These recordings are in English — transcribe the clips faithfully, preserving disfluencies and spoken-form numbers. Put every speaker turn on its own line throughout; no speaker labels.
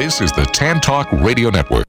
This is the Tan Talk Radio Network.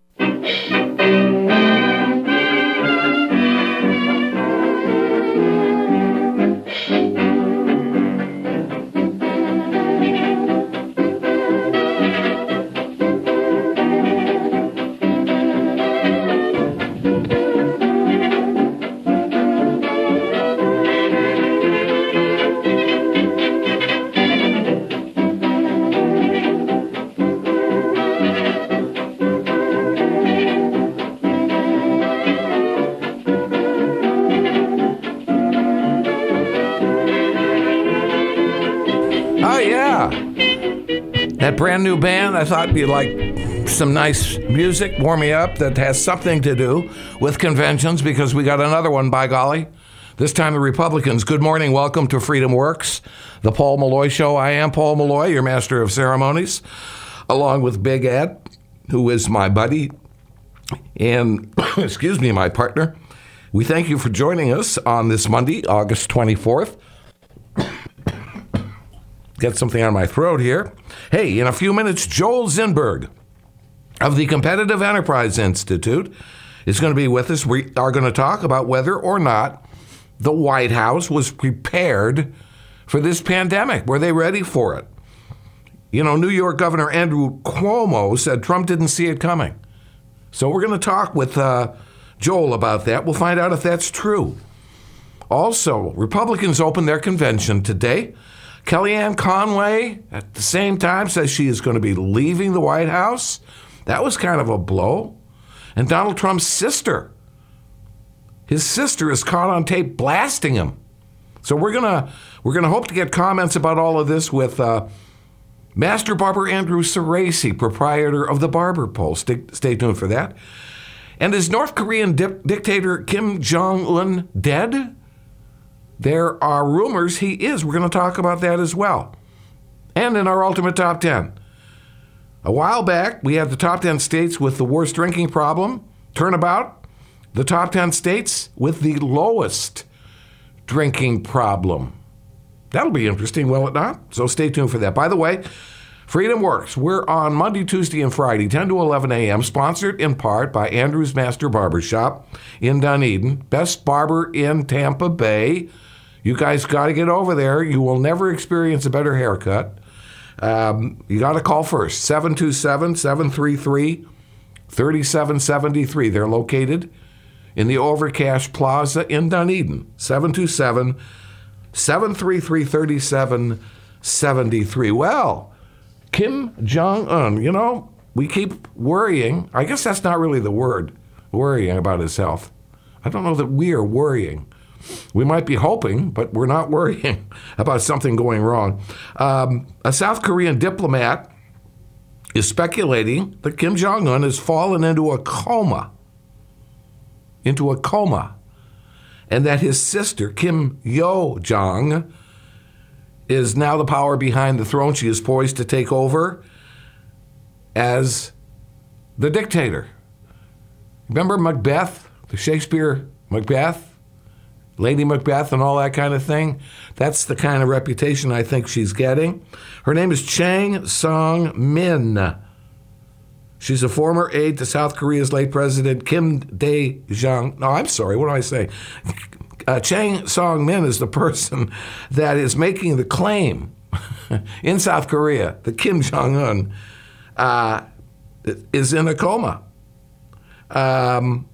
That brand new band, I thought you'd like some nice music, warm me up, that has something to do with conventions, because we got another one, by golly. This time the Republicans. Good morning, welcome to Freedom Works, the Paul Malloy Show. I am Paul Malloy, your master of ceremonies, along with Big Ed, who is my buddy and, excuse me, my partner. We thank you for joining us on this Monday, August twenty-fourth. Get something on my throat here. Hey, in a few minutes, Joel Zinberg of the Competitive Enterprise Institute is going to be with us. We are going to talk about whether or not the White House was prepared for this pandemic. Were they ready for it? You know, New York Governor Andrew Cuomo said Trump didn't see it coming. So we're going to talk with uh, Joel about that. We'll find out if that's true. Also, Republicans opened their convention today. Kellyanne Conway, at the same time, says she is going to be leaving the White House. That was kind of a blow. And Donald Trump's sister, his sister is caught on tape blasting him. So we're gonna we're gonna hope to get comments about all of this with uh, Master Barber Andrew Cerasi, proprietor of the Barber Pole. Stay, stay tuned for that. And is North Korean di- dictator Kim Jong-un dead? There are rumors he is. We're going to talk about that as well. And in our Ultimate Top ten. A while back, we had the top ten states with the worst drinking problem. Turnabout, the top ten states with the lowest drinking problem. That'll be interesting, will it not? So stay tuned for that. By the way, Freedom Works. We're on Monday, Tuesday, and Friday, ten to eleven a.m., sponsored in part by Andrew's Master Barbershop in Dunedin, best barber in Tampa Bay. You guys got to get over there. You will never experience a better haircut. Um, you got to call first, seven two seven, seven three three, three seven seven three. They're located in the Overcash Plaza in Dunedin, seven two seven, seven three three, three seven seven three. Well, Kim Jong-un, you know, we keep worrying. I guess that's not really the word, worrying about his health. I don't know that we are worrying. We might be hoping, but we're not worrying about something going wrong. Um, a South Korean diplomat is speculating that Kim Jong-un has fallen into a coma, into a coma, and that his sister, Kim Yo-jong, is now the power behind the throne. She is poised to take over as the dictator. Remember Macbeth, the Shakespeare Macbeth? Lady Macbeth and all that kind of thing. That's the kind of reputation I think she's getting. Her name is Chang Song-min. She's a former aide to South Korea's late president, Kim Dae-jung. No, I'm sorry, what am I saying? Uh, Chang Song-min is the person that is making the claim in South Korea that Kim Jong-un uh, is in a coma. Um...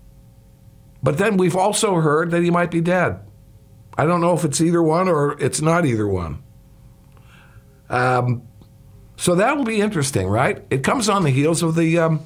But then we've also heard that he might be dead. I don't know if it's either one or it's not either one. Um, so that will be interesting, right? It comes on the heels of the um,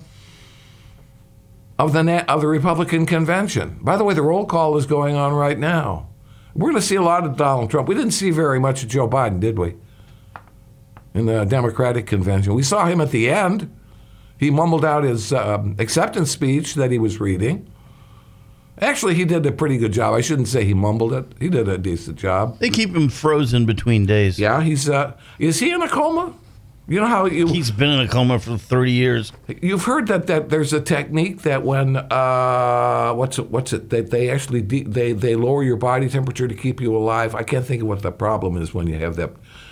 of the of the Republican convention. By the way, the roll call is going on right now. We're going to see a lot of Donald Trump. We didn't see very much of Joe Biden, did we? In the Democratic convention, we saw him at the end. He mumbled out his uh, acceptance speech that he was reading. Actually, he did a pretty good job. I shouldn't say he mumbled it. He did a decent job.
They keep him frozen between days.
Yeah, he's. Uh, is he in a coma? You know how you...
He's been in a coma for thirty years.
You've heard that, that there's a technique that when, uh, what's it, what's it, that they actually, de- they, they lower your body temperature to keep you alive. I can't think of what the problem is when you have that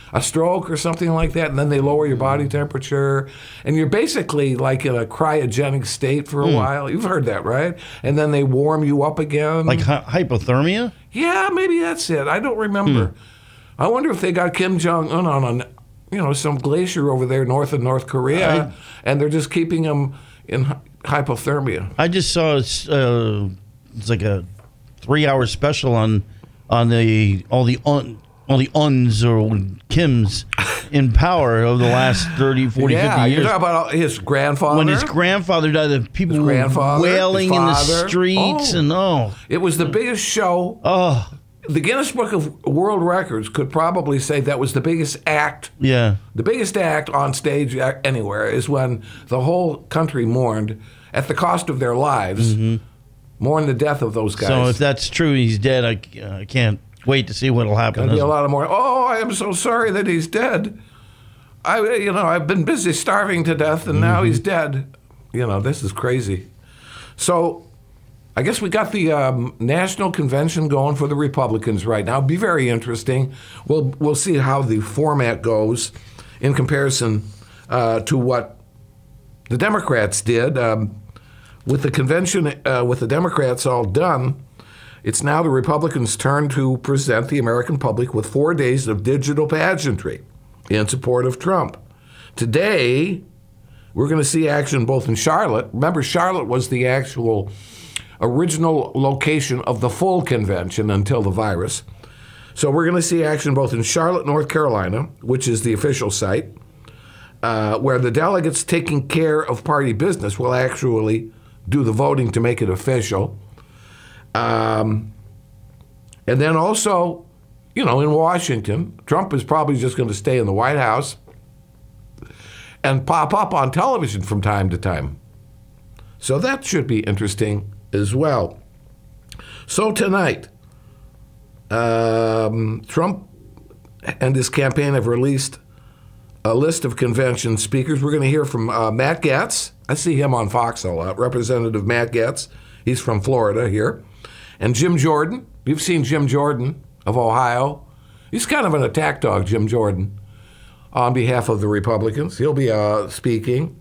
a stroke or something like that, and then they lower your body temperature, and you're basically like in a cryogenic state for a
Mm.
while. You've heard that, right? And then they warm you up again.
Like hy- hypothermia?
Yeah, maybe that's it. I don't remember. I wonder if they got Kim Jong-un on a, you know, some glacier over there north of North Korea,
I-
and they're just keeping him in hy- hypothermia.
I just saw uh, it's like a three-hour special on on the all the un, all the uns or Kims in power of the last thirty, forty,
yeah,
fifty
you're
years.
talking about his grandfather.
When his grandfather died, the people
His
were
grandfather,
wailing
his
in the
father.
streets,
Oh.
and oh,
It was the biggest show.
oh,
The Guinness Book of World Records could probably say that was the biggest act.
yeah.
The biggest act on stage anywhere is when the whole country mourned at the cost of their lives, mourned the death of those guys.
So if that's true, he's dead. I, I can't wait to see what'll happen.
There'll be a lot of more. Oh, I am so sorry that he's dead. I, you know, I've been busy starving to death, and now he's dead. You know, this is crazy. So, I guess we got the um, national convention going for the Republicans right now. It'll be very interesting. We'll we'll see how the format goes in comparison uh, to what the Democrats did. Um, with the convention, uh, with the Democrats all done, it's now the Republicans' turn to present the American public with four days of digital pageantry in support of Trump. Today, we're going to see action both in Charlotte. Remember, Charlotte was the actual original location of the full convention until the virus. So we're going to see action both in Charlotte, North Carolina, which is the official site, uh, where the delegates taking care of party business will actually do the voting to make it official. Um, and then also, you know, in Washington, Trump is probably just going to stay in the White House and pop up on television from time to time. So that should be interesting as well. So tonight, um, Trump and his campaign have released a list of convention speakers. We're going to hear from uh, Matt Gaetz. I see him on Fox a lot. Representative Matt Gaetz. He's from Florida here. And Jim Jordan. You've seen Jim Jordan of Ohio. He's kind of an attack dog, Jim Jordan, on behalf of the Republicans. He'll be uh, speaking.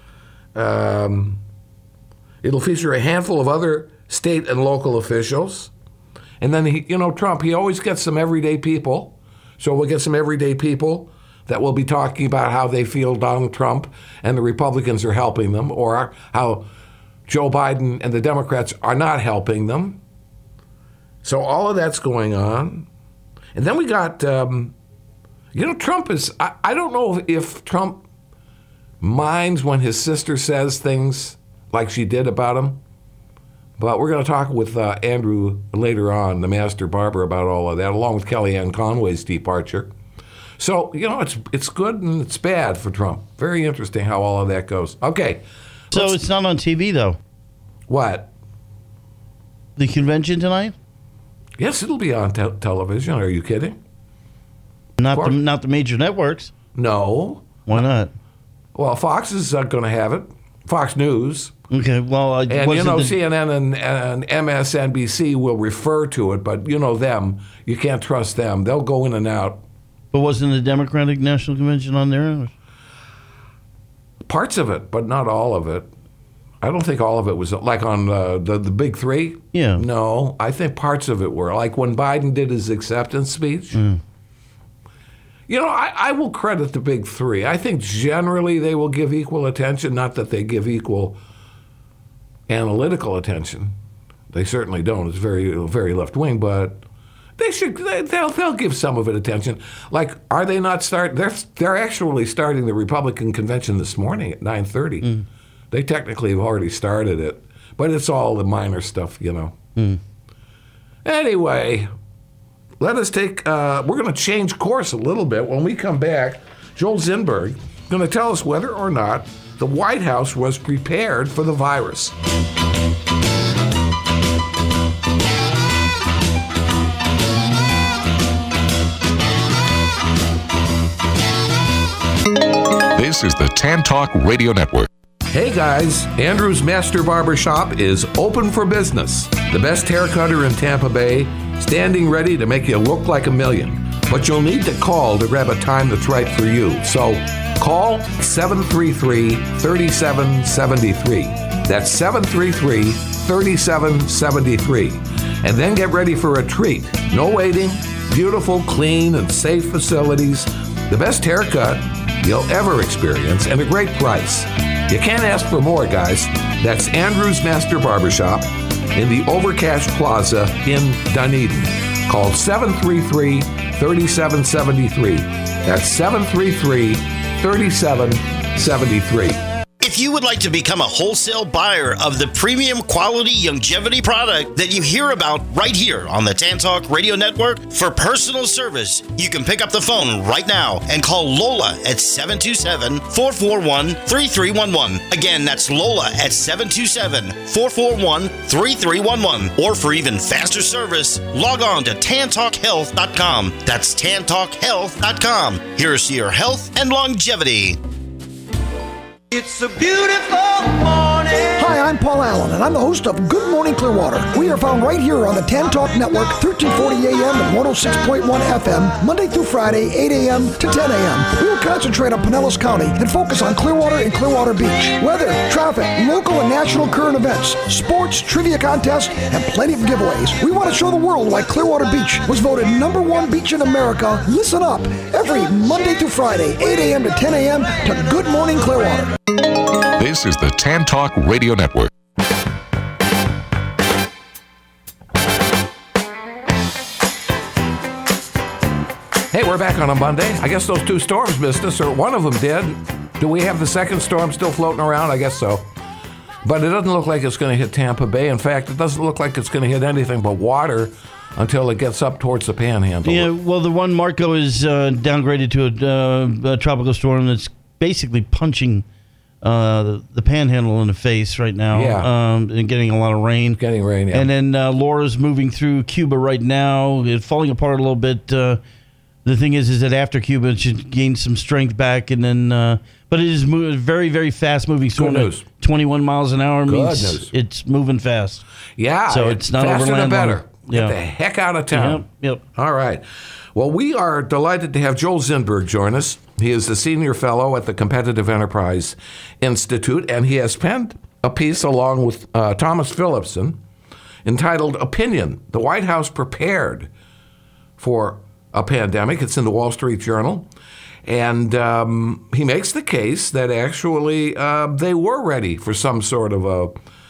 Um, it'll feature a handful of other state and local officials. And then, he, you know, Trump, he always gets some everyday people. So we'll get some everyday people that will be talking about how they feel Donald Trump and the Republicans are helping them, or how Joe Biden and the Democrats are not helping them. So all of that's going on. And then we got, um, you know, Trump is, I, I don't know if, if Trump minds when his sister says things like she did about him, but we're going to talk with uh, Andrew later on, the master barber, about all of that, along with Kellyanne Conway's departure. So, you know, it's it's good and it's bad for Trump. Very interesting how all of that goes. Okay.
So it's not on T V, though.
What?
The convention tonight?
Yes, it'll be on te- television. Are you kidding?
Not the not the major networks.
No.
Why not?
Well, Fox is uh, going to have it. Fox News.
Okay, well, I
And, you
wasn't
know,
the-
C N N and, and M S N B C will refer to it, but you know them. You can't trust them. They'll go in and out.
But wasn't the Democratic National Convention on there?
Parts of it, but not all of it. I don't think all of it was like on uh, the the big three.
Yeah.
No, I think parts of it were like when Biden did his acceptance speech.
Mm.
You know, I, I will credit the big three. I think generally they will give equal attention. Not that they give equal analytical attention. They certainly don't. It's very very left wing, but they should. They, they'll they'll give some of it attention. Like, are they not start? They're they're actually starting the Republican convention this morning at nine thirty. Mm. They technically have already started it, but it's all the minor stuff, you know.
Mm.
Anyway, let us take, uh, we're going to change course a little bit. When we come back, Joel Zinberg is going to tell us whether or not the White House was prepared for the virus.
This is the Tan Talk Radio Network.
Hey guys, Andrew's Master Barber Shop is open for business. The best hair cutter in Tampa Bay, standing ready to make you look like a million. but you'll need to call to grab a time that's right for you. So call seven three three, three seven seven three. That's seven three three, three seven seven three. And then get ready for a treat. No waiting, beautiful, clean, and safe facilities, the best haircut you'll ever experience, and a great price. You can't ask for more, guys. That's Andrew's Master Barbershop in the Overcash Plaza in Dunedin. Call seven three three, three seven seven three. That's seven three three, three seven seven three.
If you would like to become a wholesale buyer of the premium quality longevity product that you hear about right here on the Tan Talk Radio Network for personal service, you can pick up the phone right now and call Lola at seven two seven, four four one, three three one one. Again, that's Lola at seven two seven, four four one, three three one one. Or for even faster service, log on to tan talk health dot com. That's tan talk health dot com. Here's to your health and longevity.
It's a beautiful morning.
Hi, I'm Paul Allen, and I'm the host of Good Morning Clearwater. We are found right here on the Tan Talk Network, thirteen forty A M and one oh six point one F M, Monday through Friday, eight A M to ten A M We will concentrate on Pinellas County and focus on Clearwater and Clearwater Beach. Weather, traffic, local and national current events, sports, trivia contests, and plenty of giveaways. We want to show the world why Clearwater Beach was voted number one beach in America. Listen up every Monday through Friday, eight A M to ten A M to Good Morning Clearwater.
This is the Tan Talk Radio Network.
Hey, we're back on a Monday. I guess those two storms missed us, or one of them did. Do we have the second storm still floating around? I guess so. But it doesn't look like it's going to hit Tampa Bay. In fact, it doesn't look like it's going to hit anything but water until it gets up towards the Panhandle.
Yeah, well, the one Marco is uh, downgraded to a, uh, a tropical storm that's basically punching Uh, the, the Panhandle in the face right now,
yeah.
um, and getting a lot of rain.
Getting rain, yeah.
And then uh, Laura's moving through Cuba right now. It's falling apart a little bit. Uh, the thing is, is that after Cuba, it should gain some strength back, and then, uh, but it is mo- very, very fast moving storm.
Good news.
twenty-one miles an hour
Good
means
news.
it's moving fast.
Yeah,
so it's not
faster
overland
the better.
long. Yeah.
Get the heck out of town.
Yep, yep.
All right. Well, we are delighted to have Joel Zinberg join us. He is the senior fellow at the Competitive Enterprise Institute, and he has penned a piece along with uh, Thomas Phillipson entitled Opinion, the White House Prepared for a Pandemic. It's in the Wall Street Journal. And um, he makes the case that actually uh, they were ready for some sort of a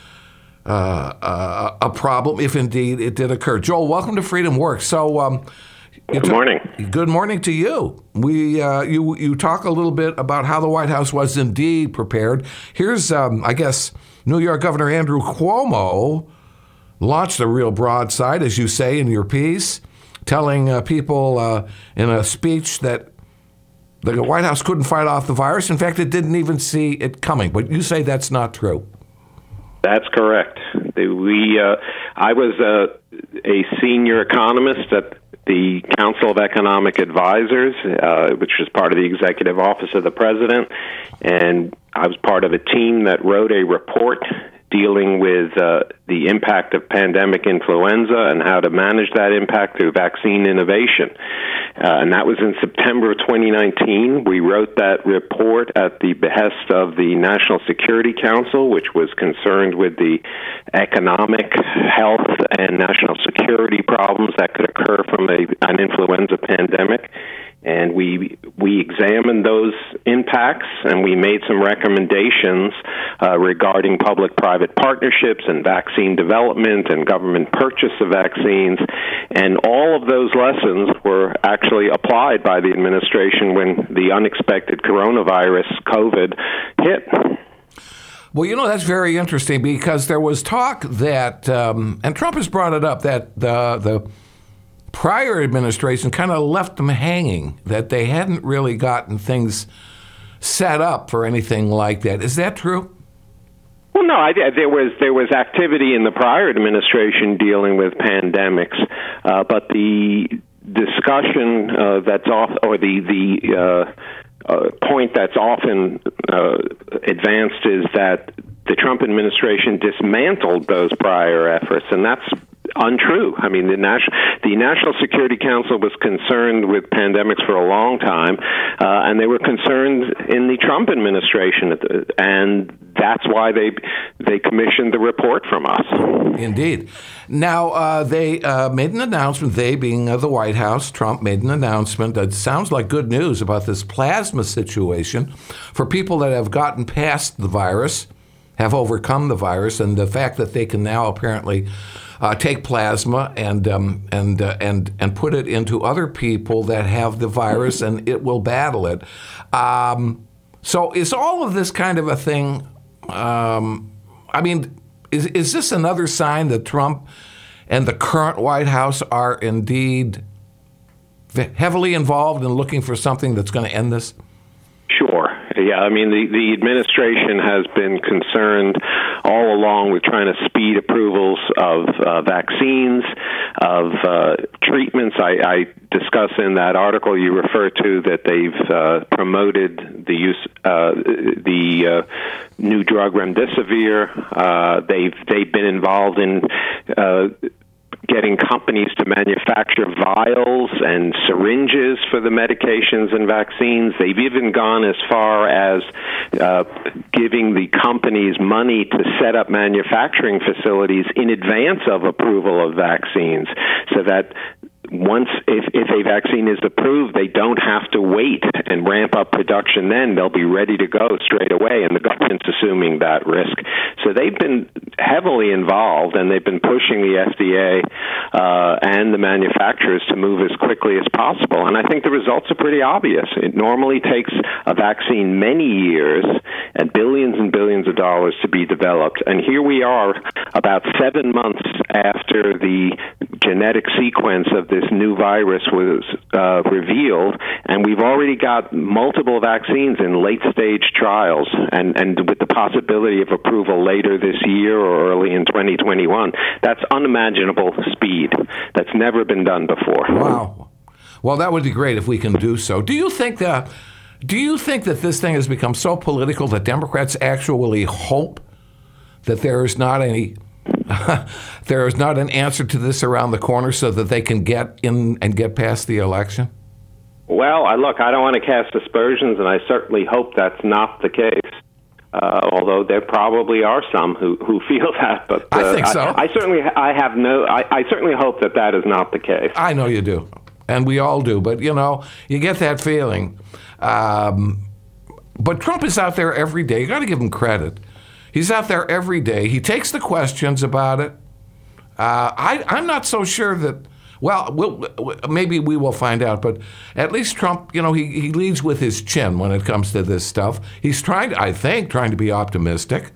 uh, uh, a problem, if indeed it did occur. Joel, welcome to Freedom Works. So, um,
Good morning.
T- good morning to you. We uh, you you talk a little bit about how the White House was indeed prepared. Here's, um, I guess, New York Governor Andrew Cuomo launched a real broadside, as you say in your piece, telling uh, people uh, in a speech that the White House couldn't fight off the virus. In fact, it didn't even see it coming. But you say that's not true.
That's correct. We, uh, I was a, a senior economist at the Council of Economic Advisors, uh, which was part of the Executive Office of the President, and I was part of a team that wrote a report dealing with uh, the impact of pandemic influenza and how to manage that impact through vaccine innovation. Uh, and that was in September of twenty nineteen. We wrote that report at the behest of the National Security Council, which was concerned with the economic, health, and national security problems that could occur from a, an influenza pandemic. And we we examined those impacts, and we made some recommendations uh, regarding public-private partnerships and vaccine development and government purchase of vaccines. And all of those lessons were actually applied by the administration when the unexpected coronavirus, COVID, hit.
Well, you know, that's very interesting because there was talk that, um, and Trump has brought it up, that the the prior administration kind of left them hanging, that they hadn't really gotten things set up for anything like that. Is that true?
Well, no, I, there was there was activity in the prior administration dealing with pandemics, uh, but the discussion uh, that's off, or the the uh, uh, point that's often uh, advanced is that the Trump administration dismantled those prior efforts, and that's untrue. I mean, the National the National Security Council was concerned with pandemics for a long time, uh, and they were concerned in the Trump administration, at the, and that's why they they commissioned the report from us.
Indeed. Now, uh, they uh, made an announcement, they being uh, the White House, Trump made an announcement that sounds like good news about this plasma situation for people that have gotten past the virus, have overcome the virus, and the fact that they can now apparently uh, take plasma and um, and uh, and and put it into other people that have the virus, and it will battle it. Um, so is all of this kind of a thing, um, I mean, is is this another sign that Trump and the current White House are indeed heavily involved in looking for something that's going to end this?
Sure. Yeah, I mean, the, the administration has been concerned all along with trying to speed approvals of uh, vaccines, of uh, treatments. I, I discuss in that article you refer to that they've uh, promoted the use uh, the uh, new drug remdesivir. Uh, they've they've been involved in uh, getting companies to manufacture vials and syringes for the medications and vaccines. They've even gone as far as uh, giving the companies money to set up manufacturing facilities in advance of approval of vaccines, so that once, if, if a vaccine is approved, they don't have to wait and ramp up production then. They'll be ready to go straight away, and the government's assuming that risk. So they've been heavily involved, and they've been pushing the F D A uh, and the manufacturers to move as quickly as possible. And I think the results are pretty obvious. It normally takes a vaccine many years and billions and billions of dollars to be developed. And here we are about seven months after the genetic sequence of this new virus was uh, revealed, and we've already got multiple vaccines in late-stage trials, and, and with the possibility of approval later this year or early in twenty twenty-one. That's unimaginable speed. That's never been done before.
Wow. Well, that would be great if we can do so. Do you think that, do you think that this thing has become so political that Democrats actually hope that there is not any there is not an answer to this around the corner so that they can get in and get past the election?
Well, I look, I don't want to cast aspersions, and I certainly hope that's not the case. Uh, although there probably are some who, who feel that, but uh,
I think so.
I, I certainly, I have no, I, I certainly hope that that is not the case.
I know you do, and we all do. But you know, you get that feeling. Um, but Trump is out there every day. You got to give him credit. He's out there every day. He takes the questions about it. Uh, I, I'm not so sure that, well, we'll, maybe we will find out, but at least Trump, you know, he, he leads with his chin when it comes to this stuff. He's trying to, I think, trying to be optimistic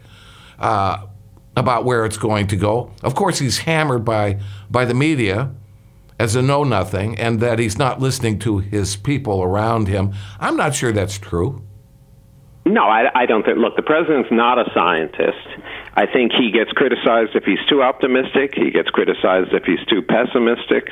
uh, about where it's going to go. Of course, he's hammered by, by the media as a know-nothing, and that he's not listening to his people around him. I'm not sure that's true.
No, I, I don't think. Look, the president's not a scientist. I think he gets criticized if he's too optimistic. He gets criticized if he's too pessimistic.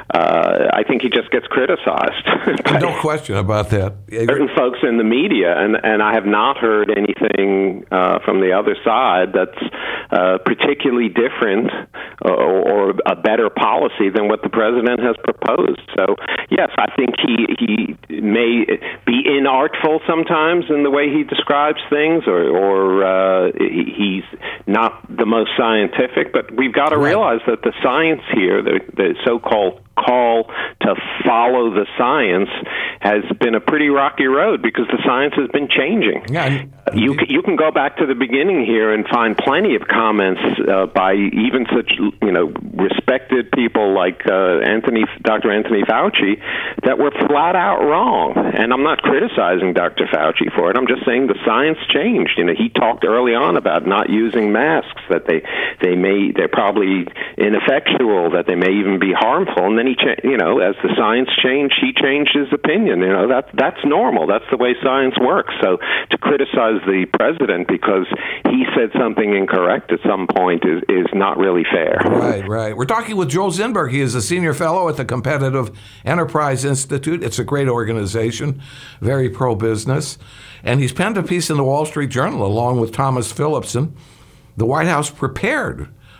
Uh, I think he just gets criticized.
No question about that.
Certain folks in the media, and, and I have not heard anything uh, from the other side that's uh, particularly different or, or a better policy than what the president has proposed. So, yes, I think he, he may be inartful sometimes in the way he describes things, or, or uh, he's not the most scientific, but we've got to
right.
realize that the science here, the, the so-called call to follow the science, has been a pretty rocky road because the science has been changing.
Yeah,
you can, you can go back to the beginning here and find plenty of comments uh, by even such you know respected people like uh, Anthony, Doctor Anthony Fauci, that were flat out wrong. And I'm not criticizing Doctor Fauci for it. I'm just saying the science changed. You know, he talked early on about not using masks, that they they may they're probably ineffectual, that they may even be harmful. And then he, cha- you know, as the science changed, he changed his opinion. You know, that that's normal. That's the way science works. So to criticize the president because he said something incorrect at some point is, is not really fair.
Right, right. We're talking with Joel Zinberg. He is a senior fellow at the Competitive Enterprise Institute. It's a great organization, very pro-business. And he's penned a piece in the Wall Street Journal along with Thomas Phillipson. The White House prepared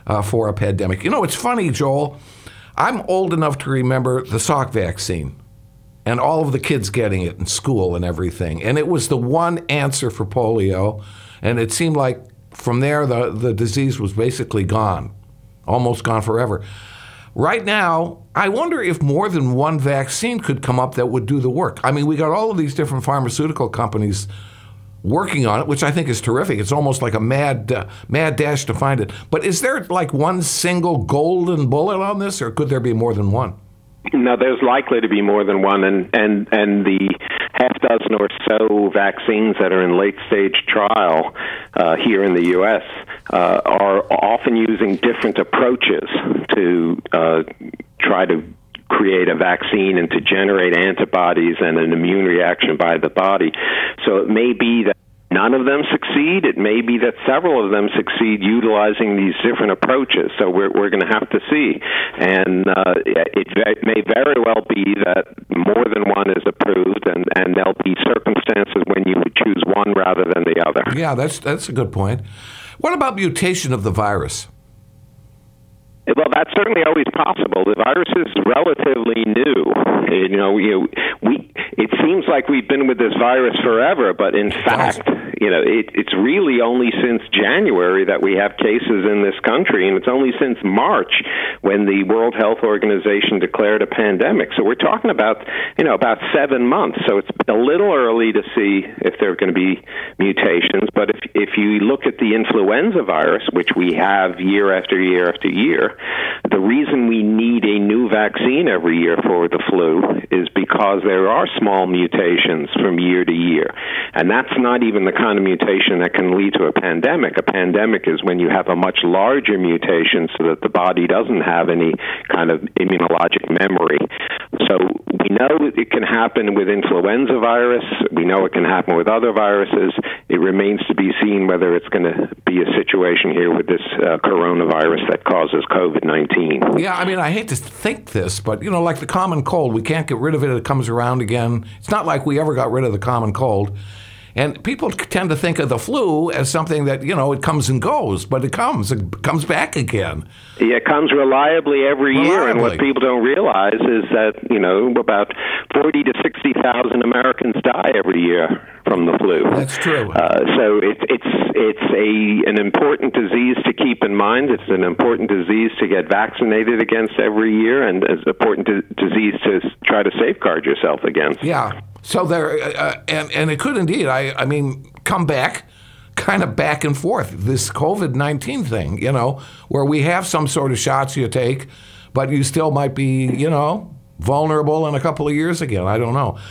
uh, for a pandemic. You know, it's funny, Joel. I'm old enough to remember the Salk vaccine and all of the kids getting it in school and everything. And it was the one answer for polio. And it seemed like from there, the, the disease was basically gone, almost gone forever. Right now, I wonder if more than one vaccine could come up that would do the work. I mean, we got all of these different pharmaceutical companies working on it, which I think is terrific. It's almost like a mad, uh, mad dash to find it. But is there like one single golden bullet on this, or could there be more than one?
No, there's likely to be more than one, and, and, and the half dozen or so vaccines that are in late-stage trial uh, here in the U S uh, are often using different approaches to uh, try to create a vaccine and to generate antibodies and an immune reaction by the body. So it may be that none of them succeed. It may be that several of them succeed utilizing these different approaches. So we're we're going to have to see, and uh, it, it may very well be that more than one is approved, and, and there'll be circumstances when you would choose one rather than the other.
Yeah, that's that's a good point. What about mutation of the virus?
Well, that's certainly always possible. The virus is relatively new. You know, you, we it seems like we've been with this virus forever, but in fact, you know, it, it's really only since January that we have cases in this country, and it's only since March when the World Health Organization declared a pandemic. So we're talking about, you know, about seven months. So it's a little early to see if there are going to be mutations. But if if you look at the influenza virus, which we have year after year after year, the reason we need a new vaccine every year for the flu is because there are small mutations from year to year. And that's not even the kind of mutation that can lead to a pandemic. A pandemic is when you have a much larger mutation so that the body doesn't have any kind of immunologic memory. So we know it can happen with influenza virus. We know it can happen with other viruses. It remains to be seen whether it's going to be a situation here with this uh, coronavirus that causes COVID nineteen.
Yeah, I mean, I hate to think this, but, you know, like the common cold, we can't get rid of it. It comes around again. It's not like we ever got rid of the common cold. And people tend to think of the flu as something that, you know, it comes and goes, but it comes. It comes back again.
Yeah, it comes reliably every
reliably.
year, and what people don't realize is that, you know, about forty to sixty thousand Americans die every year from the flu.
That's true.
Uh, so it, it's it's a an important disease to keep in mind. It's an important disease to get vaccinated against every year, and it's an important d- disease to try to safeguard yourself against.
Yeah. So there, uh, and and it could indeed. I I mean, come back, kind of back and forth. This COVID nineteen thing, you know, where we have some sort of shots you take, but you still might be, you know, vulnerable in a couple of years again. I don't know.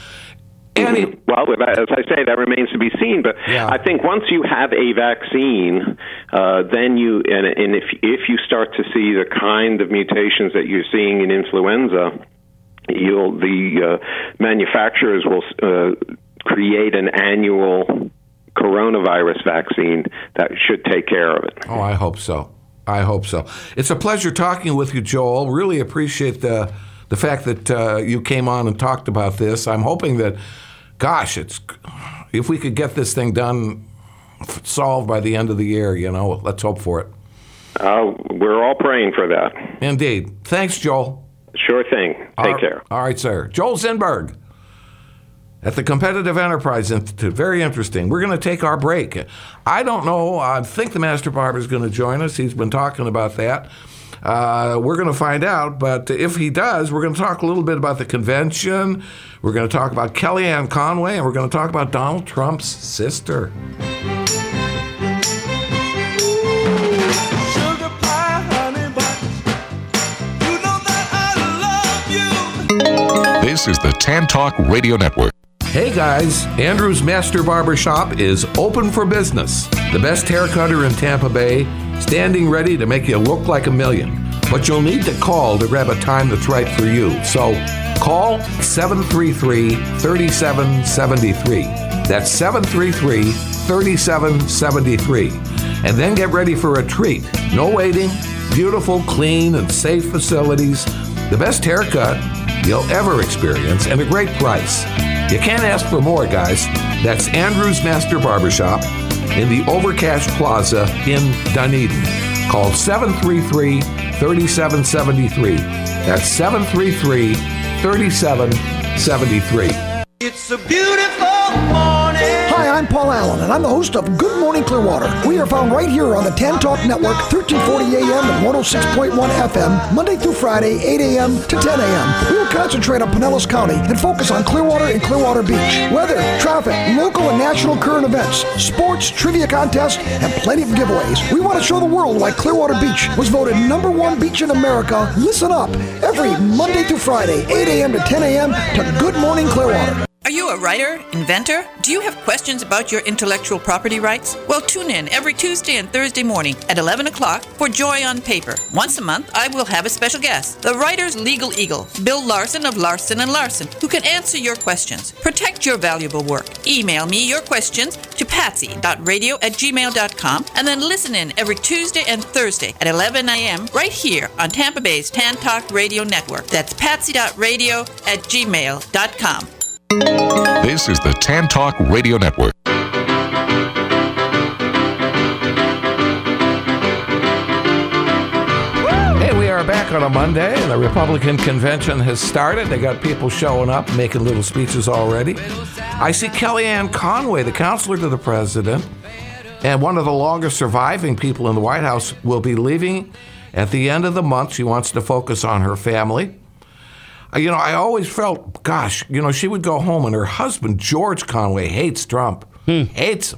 Any,
well, as I say, that remains to be seen. But
yeah.
I think once you have a vaccine, uh, then you and, and if if you start to see the kind of mutations that you're seeing in influenza, you'll the uh, manufacturers will uh, create an annual coronavirus vaccine that should take care of it.
Oh, I hope so. I hope so. It's a pleasure talking with you, Joel. Really appreciate the the fact that uh, you came on and talked about this. I'm hoping that, gosh, it's if we could get this thing done, solved by the end of the year, you know, let's hope for it.
Uh, we're all praying for that.
Indeed. Thanks, Joel.
Sure thing. Take
all,
care.
All right, sir. Joel Zinberg at the Competitive Enterprise Institute. Very interesting. We're going to take our break. I don't know. I think the Master Barber is going to join us. He's been talking about that. Uh, we're going to find out, but if he does, we're going to talk a little bit about the convention. We're going to talk about Kellyanne Conway, and we're going to talk about Donald Trump's sister.
This is the Tan Talk Radio Network.
Hey guys, Andrew's Master Barber Shop is open for business. The best hair cutter in Tampa Bay, standing ready to make you look like a million. But you'll need to call to grab a time that's right for you. So call seven three three, three seven seven three. That's seven three three, three seven seven three. And then get ready for a treat. No waiting, beautiful, clean, and safe facilities. The best haircut you'll ever experience, and a great price. You can't ask for more, guys. That's Andrew's Master Barbershop in the Overcash Plaza in Dunedin. Call seven three three, three seven seven three. That's seven three three, three seven seven three.
It's a beautiful morning.
Hi, I'm Paul Allen, and I'm the host of Good Morning Clearwater. We are found right here on the Tan Talk Network, thirteen forty A M and one oh six point one F M, Monday through Friday, eight A M to ten A M. We will concentrate on Pinellas County and focus on Clearwater and Clearwater Beach. Weather, traffic, local and national current events, sports, trivia contests, and plenty of giveaways. We want to show the world why Clearwater Beach was voted number one beach in America. Listen up every Monday through Friday, eight A M to ten A M to Good Morning Clearwater.
Are you a writer, inventor? Do you have questions about your intellectual property rights? Well, tune in every Tuesday and Thursday morning at eleven o'clock for Joy on Paper. Once a month, I will have a special guest, the writer's legal eagle, Bill Larson of Larson and Larson, who can answer your questions. Protect your valuable work. Email me your questions to patsy dot radio at gmail dot com and then listen in every Tuesday and Thursday at eleven A M right here on Tampa Bay's Tan Talk Radio Network. That's patsy dot radio at gmail dot com.
This is the Tan Talk Radio Network.
Hey, we are back on a Monday, and the Republican convention has started. They got people showing up, making little speeches already. I see Kellyanne Conway, the counselor to the president, and one of the longest surviving people in the White House, will be leaving at the end of the month. She wants to focus on her family. You know, I always felt, gosh, you know, she would go home and her husband, George Conway, hates Trump. Hmm. Hates him.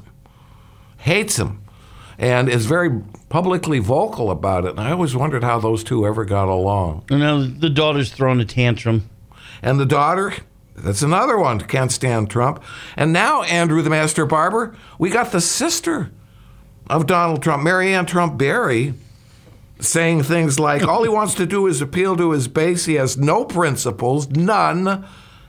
Hates him. And is very publicly vocal about it. And I always wondered how those two ever got along.
You know, the daughter's throwing a tantrum.
And the daughter, that's another one, can't stand Trump. And now, Andrew the Master Barber, we got the sister of Donald Trump, Marianne Trump Berry, saying things like, all he wants to do is appeal to his base. He has no principles, none,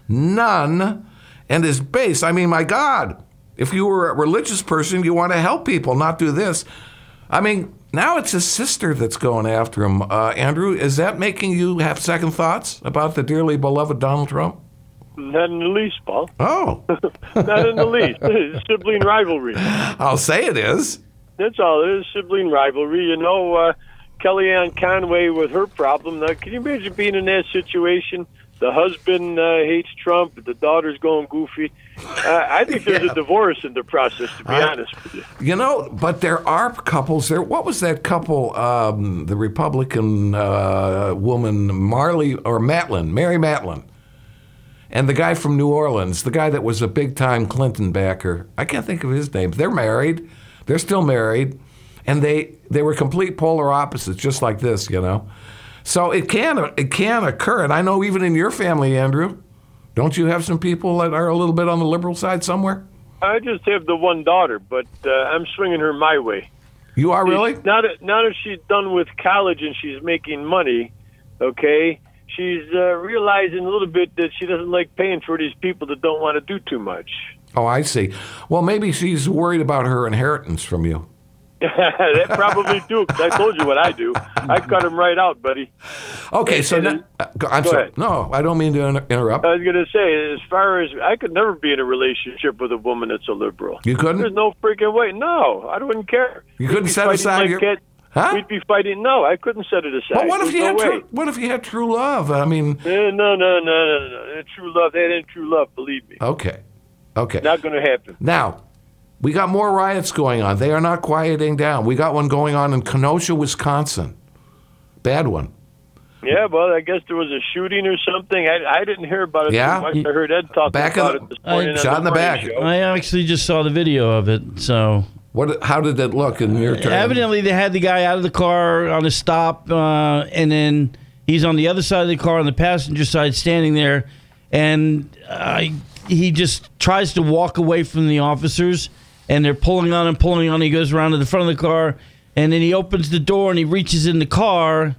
none. And his base, I mean, my God, if you were a religious person, you want to help people, not do this. I mean, now it's his sister that's going after him. Uh, Andrew, is that making you have second thoughts about the dearly beloved Donald Trump?
Not in the least, Paul.
Oh.
Not in the least. It's sibling rivalry.
I'll say it is.
That's all it is, sibling rivalry. You know, uh, Kellyanne Conway with her problem. Now, can you imagine being in that situation? The husband uh, hates Trump. The daughter's going goofy. Uh, I think there's
Yeah.
a divorce in the process, to be
I-
honest with you.
You know, but there are couples there. What was that couple, um, the Republican uh, woman, Marley, or Matlin, Mary Matlin, and the guy from New Orleans, the guy that was a big-time Clinton backer. I can't think of his name. They're married. They're still married. And they, they were complete polar opposites, just like this, you know. So it can it can occur. And I know even in your family, Andrew, don't you have some people that are a little bit on the liberal side somewhere?
I just have the one daughter, but uh, I'm swinging her my way.
You are really?
Now that, now that she's done with college and she's making money, okay, she's uh, realizing a little bit that she doesn't like paying for these people that don't want to do too much.
Oh, I see. Well, maybe she's worried about her inheritance from you.
That probably do, 'cause I told you what I do. I cut him right out, buddy.
Okay, so
And-
now, uh, I'm
go
sorry.
ahead.
No, I don't mean to inter- interrupt.
I was going to say, as far as I could never be in a relationship with a woman that's a liberal.
You couldn't?
There's no freaking way. No, I wouldn't care.
You
We'd
couldn't
be
set
fighting
aside
like
your-
cat-
Huh?
We'd be fighting. No, I couldn't set it aside.
Well, what if
There's
you
no
had
way.
true, what if you had true love? I mean,
Eh, no, no, no, no, no. True love. That ain't true love. Believe me.
okay, okay.
Not going to happen.
Now, we got more riots going on. They are not quieting down. We got one going on in Kenosha, Wisconsin. Bad one.
Yeah, well, I guess there was a shooting or something. I, I didn't hear about it
Yeah?
too much. I heard Ed talking
Back in
about
the-
it this morning.
Shot
on
in the
morning
back.
show.
I actually just saw the video of it, so...
What? How did it look in your term?
Evidently, they had the guy out of the car on a stop, uh, and then he's on the other side of the car on the passenger side standing there, and uh, he just tries to walk away from the officers, and they're pulling on him, pulling on him. He goes around to the front of the car, and then he opens the door, and he reaches in the car,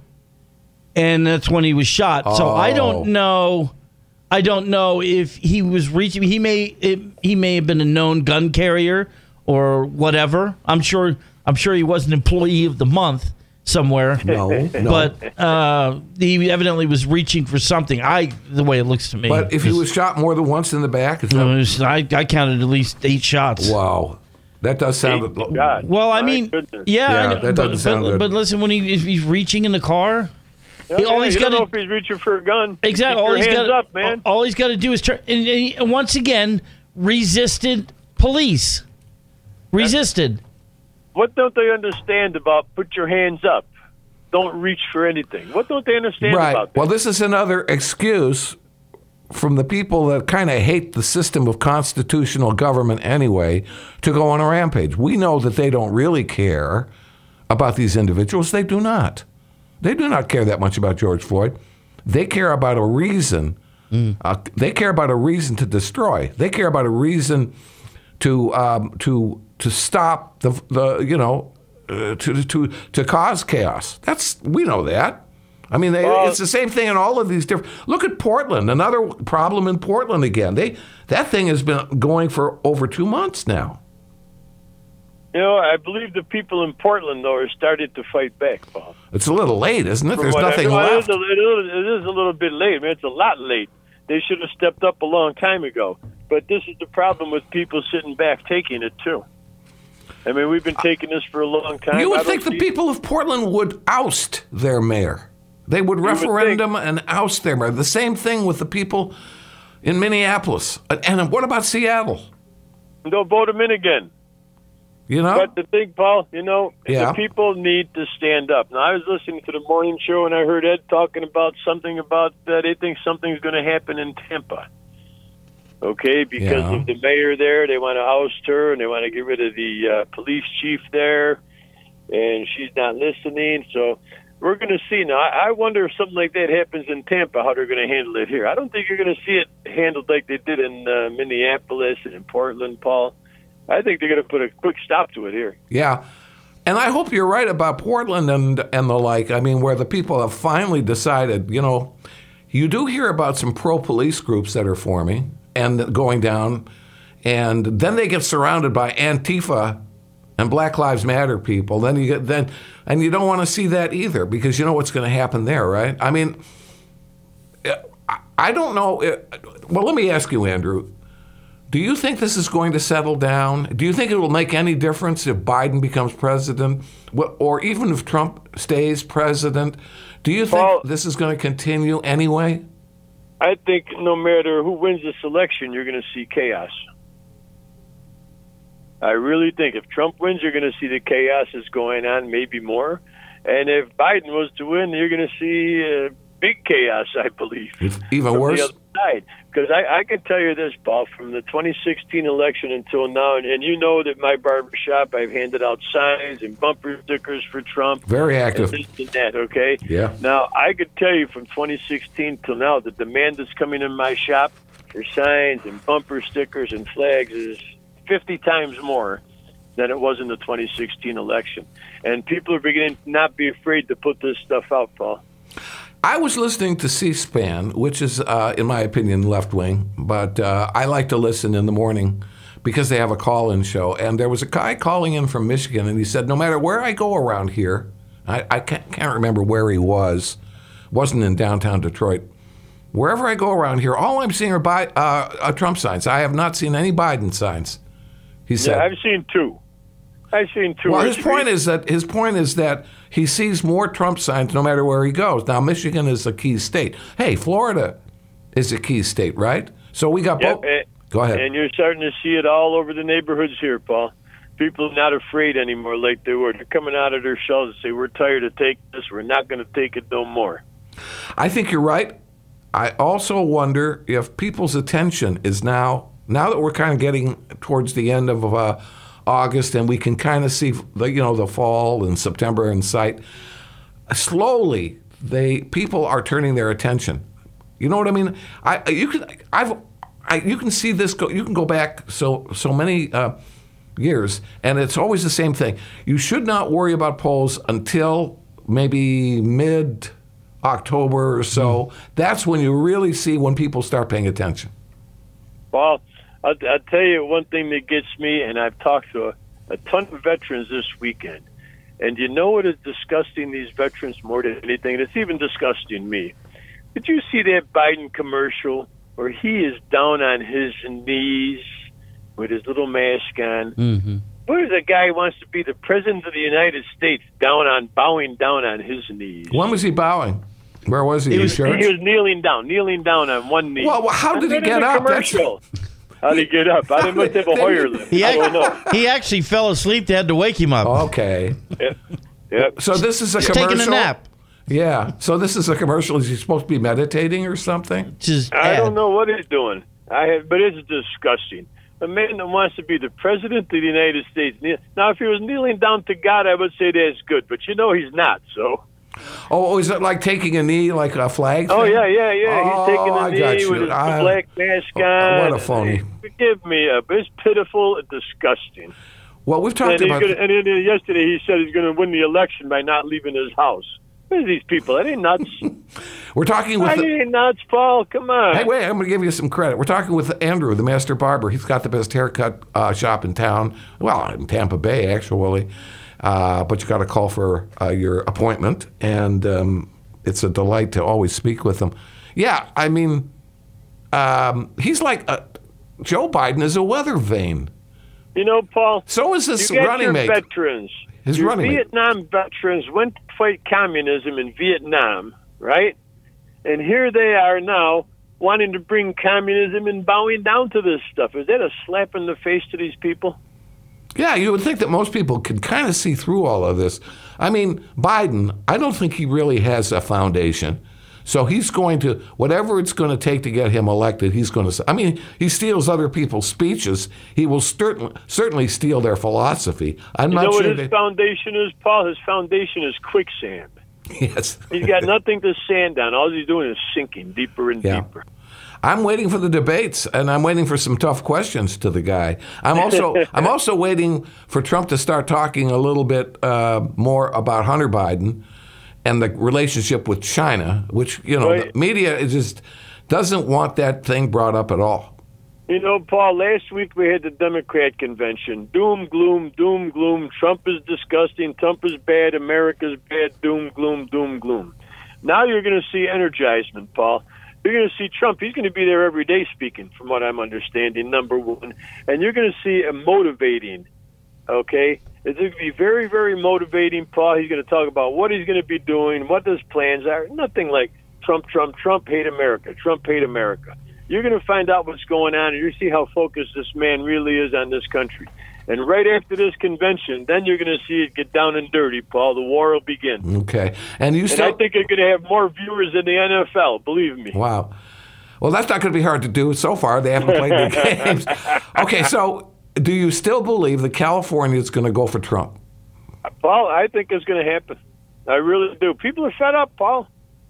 and that's when he was shot. So I
Oh.
don't know... I don't know if he was reaching. He may it, he may have been a known gun carrier or whatever. I'm sure. I'm sure he was an employee of the month somewhere.
No, no.
But uh, he evidently was reaching for something. I the way it looks to me.
But if he was shot more than once in the back, is
It
that,
was- I, I counted at least eight shots.
wow, That does sound.
Thank God.
Well, I
My
mean,
goodness.
yeah,
Yeah,
I know,
that doesn't
but,
sound
but,
good.
but listen, when he if he's reaching in the car,
Yeah,
he- all
yeah,
he's
you
got
don't know
to
if he's reaching for a gun.
exactly
Keep
all
your
he's
hands
got
up, man.
all he's got to do is turn. And, and he- and once again, resisted police. Resisted.
What don't they understand about put your hands up? Don't reach for anything. What don't they understand
Right.
about that?
Well, this is another excuse from the people that kind of hate the system of constitutional government anyway to go on a rampage. We know that they don't really care about these individuals. They do not. They do not care that much about George Floyd. They care about a reason. Mm. Uh, they care about a reason to destroy. They care about a reason to um, to to stop the the you know uh, to to to cause chaos. That's we know that. I mean, they,
Well,
it's the same thing in all of these different. Look at Portland. Another problem in Portland again. They that thing has been going for over two months now.
You know, I believe the people in Portland, though, are starting to fight back, Paul.
It's a little late, isn't it?
From
There's
what I-
nothing
well,
left.
It is, a, it, is, it is a little bit late. I mean, it's a lot late. They should have stepped up a long time ago. But this is the problem with people sitting back taking it, too. I mean, we've been taking this for a long time.
You
I
would
don't
think the
see-
people of Portland would oust their mayor. They would
would
referendum and oust their mayor. The same thing with the people in Minneapolis. And what about Seattle?
Don't vote them in again.
You know?
But the thing, Paul, you know,
Yeah.
the people need to stand up. Now, I was listening to the morning show, and I heard Ed talking about something about that they think something's going to happen in Tampa. Okay, because
Yeah.
of the mayor there, they want to oust her, and they want to get rid of the uh, police chief there, and she's not listening. So we're going to see. Now, I I wonder if something like that happens in Tampa, how they're going to handle it here. I don't think you're going to see it handled like they did in uh, Minneapolis and in Portland, Paul. I think they're going to put a quick stop to it here.
Yeah. And I hope you're right about Portland and and the like. I mean, where the people have finally decided, you know, you do hear about some pro-police groups that are forming and going down, and then they get surrounded by Antifa and Black Lives Matter people. Then you get then, and you don't want to see that either because you know what's going to happen there, right? I mean, I- I don't know. Well, let me ask you, Andrew. Do you think this is going to settle down? Do you think it will make any difference if Biden becomes president, or even if Trump stays president? Do you think
Well,
this is going to continue anyway?
I think no matter who wins this election, you're going to see chaos. I really think if Trump wins, you're going to see the chaos is going on, maybe more. And if Biden was to win, you're going to see uh, big chaos, I believe.
It's even
from
worse?
The other side. Because I, I can tell you this, Paul, from the twenty sixteen election until now, and, and you know that my barbershop, I've handed out signs and bumper stickers for Trump.
Very active.
And this and that, okay?
Yeah.
Now, I could tell you from twenty sixteen till now, the demand that's coming in my shop for signs and bumper stickers and flags is fifty times more than it was in the twenty sixteen election. And people are beginning to not be afraid to put this stuff out, Paul.
I was listening to C-SPAN, which is, uh, in my opinion, left-wing, but uh, I like to listen in the morning because they have a call-in show. And there was a guy calling in from Michigan, and he said, no matter where I go around here, I, I can't, can't remember where he was, wasn't in downtown Detroit. Wherever I go around here, all I'm seeing are Bi- uh, uh, Trump signs. I have not seen any Biden signs. He said.
Yeah, I've seen two. I've seen two.
Well,
or
his
three.
point is that his point is that he sees more Trump signs no matter where he goes. Now, Michigan is a key state. Hey, Florida is a key state, right? So we got
Yep,
both.
and,
Go ahead.
And you're starting to see it all over the neighborhoods here, Paul. People are not afraid anymore like they were. They're coming out of their shells and say, we're tired of taking this. We're not going to take it no more.
I think you're right. I also wonder if people's attention is now, now that we're kind of getting towards the end of uh, August and we can kind of see the, you know, the fall and September in sight, slowly they people are turning their attention. You know what I mean? I you can I've I, you can see this go. You can go back so so many uh, years, and it's always the same thing. You should not worry about polls until maybe mid October or so. Mm. That's when you really see when people start paying attention.
Well, I'll, I'll tell you one thing that gets me, and I've talked to a, a ton of veterans this weekend, and you know what is disgusting these veterans more than anything? And it's even disgusting me. Did you see that Biden commercial where he is down on his knees with his little mask on,
mm-hmm.
Where's a guy who wants to be the president of the United States down on bowing down on his knees?
When was he bowing? Where was he?
He
in
was,
church?
he was kneeling down, kneeling down on one knee.
Well, how did he get up?
Commercial. How did he get up? I must have a Hoyer lift.
He,
I don't know.
he actually fell asleep. They had to wake him up.
Okay.
Yep. Yep.
So this is a
He's
commercial.
taking a nap.
Yeah. So this is a commercial. Is he supposed to be meditating or something?
Just
I
ad.
don't know what he's doing. I have, but it's disgusting. A man that wants to be the president of the United States. Now, if he was kneeling down to God, I would say that's good. But you know he's not. So.
Oh, is it like taking a knee, like a flag?
Oh
thing?
yeah, yeah, yeah.
Oh,
He's taking
I
a
got
knee
you.
with his
I-
black mask
Oh,
on.
what a phony.
Forgive me, uh, but it's pitiful and disgusting.
Well, we've talked
And, he's
about.
gonna, and then yesterday he said he's going to win the election by not leaving his house. What are these people? That ain't nuts.
We're talking with.
That
The,
ain't nuts, Paul. Come on.
hey, wait! I'm going to give you some credit. We're talking with Andrew, the master barber. He's got the best haircut uh, shop in town. Well, in Tampa Bay, actually. Uh, but you got to call for uh, your appointment, and um, it's a delight to always speak with him. Yeah, I mean, um, he's like a, Joe Biden is a weather vane.
You know, Paul.
So is this
you got
running
your
mate.
veterans.
His
your
running mate.
Vietnam veterans went to fight communism in Vietnam, right? And here they are now wanting to bring communism and bowing down to this stuff. Is that a slap in the face to these people?
Yeah, you would think that most people could kind of see through all of this. I mean, Biden, I don't think he really has a foundation. So he's going to, whatever it's going to take to get him elected, he's going to, I mean, he steals other people's speeches. He will certainly certainly steal their philosophy. I'm
You
not
know what
sure
his
that,
foundation is, Paul? His foundation is quicksand.
yes.
He's got nothing to sand on. All he's doing is sinking deeper and
Yeah.
deeper.
I'm waiting for the debates, and I'm waiting for some tough questions to the guy. I'm also I'm also waiting for Trump to start talking a little bit uh, more about Hunter Biden and the relationship with China, which, you know,
Right.
the media is just doesn't want that thing brought up at all.
You know, Paul, last week we had the Democrat convention. Doom, gloom, doom, gloom. Trump is disgusting. Trump is bad. America's bad. Doom, gloom, doom, gloom. Now you're going to see energizement, Paul. You're going to see Trump. He's going to be there every day speaking, from what I'm understanding, number one. And you're going to see a motivating, okay? It's going to be very, very motivating, Paul. He's going to talk about what he's going to be doing, what his plans are. Nothing like Trump, Trump, Trump, hate America, Trump, hate America. You're going to find out what's going on, and you see how focused this man really is on this country. And right after this convention, then you're going to see it get down and dirty, Paul. The war will begin.
Okay, and you
And
still
I think you're going to have more viewers than the N F L, believe me.
wow. Well, that's not going to be hard to do. So far, they haven't played the games. Okay, so do you still believe that California is going to go for Trump?
Paul, I think it's going to happen. I really do. People are fed up, Paul.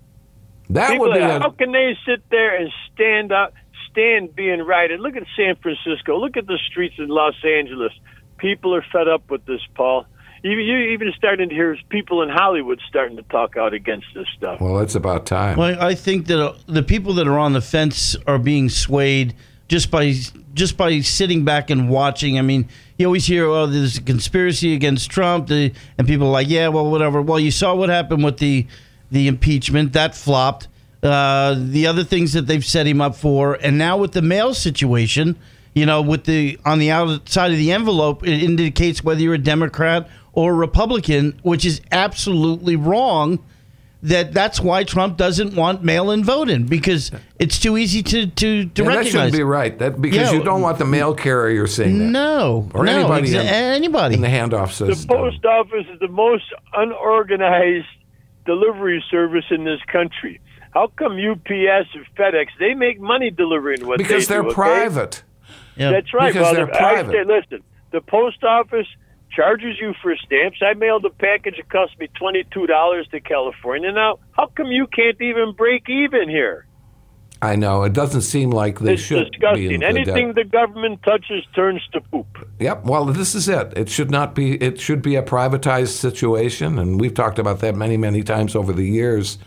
That
People
would be
are,
a,
how can they sit there and stand up, stand being righted? Look at San Francisco. Look at the streets in Los Angeles. People are fed up with this, Paul. You you even starting to hear people in Hollywood starting to talk out against this stuff.
well, it's about time.
Well, I think that uh, the people that are on the fence are being swayed just by just by sitting back and watching. I mean, you always hear, "Oh, there's a conspiracy against Trump," the, and people are like, "Yeah, well, whatever." Well, you saw what happened with the the impeachment that flopped. Uh, the other things that they've set him up for, and now with the mail situation, you know, with the on the outside of the envelope, it indicates whether you're a Democrat or Republican, which is absolutely wrong. That that's why Trump doesn't want mail-in voting, because it's too easy to to, to
Yeah, that
recognize.
shouldn't be right. That because
Yeah.
you don't want the mail carrier saying that.
No,
Or
no,
anybody
exa-
in-
anybody.
in the handoff
The
system.
post office is the most unorganized delivery service in this country. How come U P S and FedEx, they make money delivering what
because
they
they're
do, okay?
private.
Yeah.
That's right.
Because
well,
they're
the,
private.
I say, listen, the post office charges you for stamps. I mailed a package that cost me twenty-two dollars to California. Now, how come you can't even break even here?
I know. It doesn't seem like they
It's
should
disgusting.
be in the
Anything
debt.
the government touches turns to poop.
Yep. Well, this is it. It should not be. It should be a privatized situation, and we've talked about that many, many times over the years.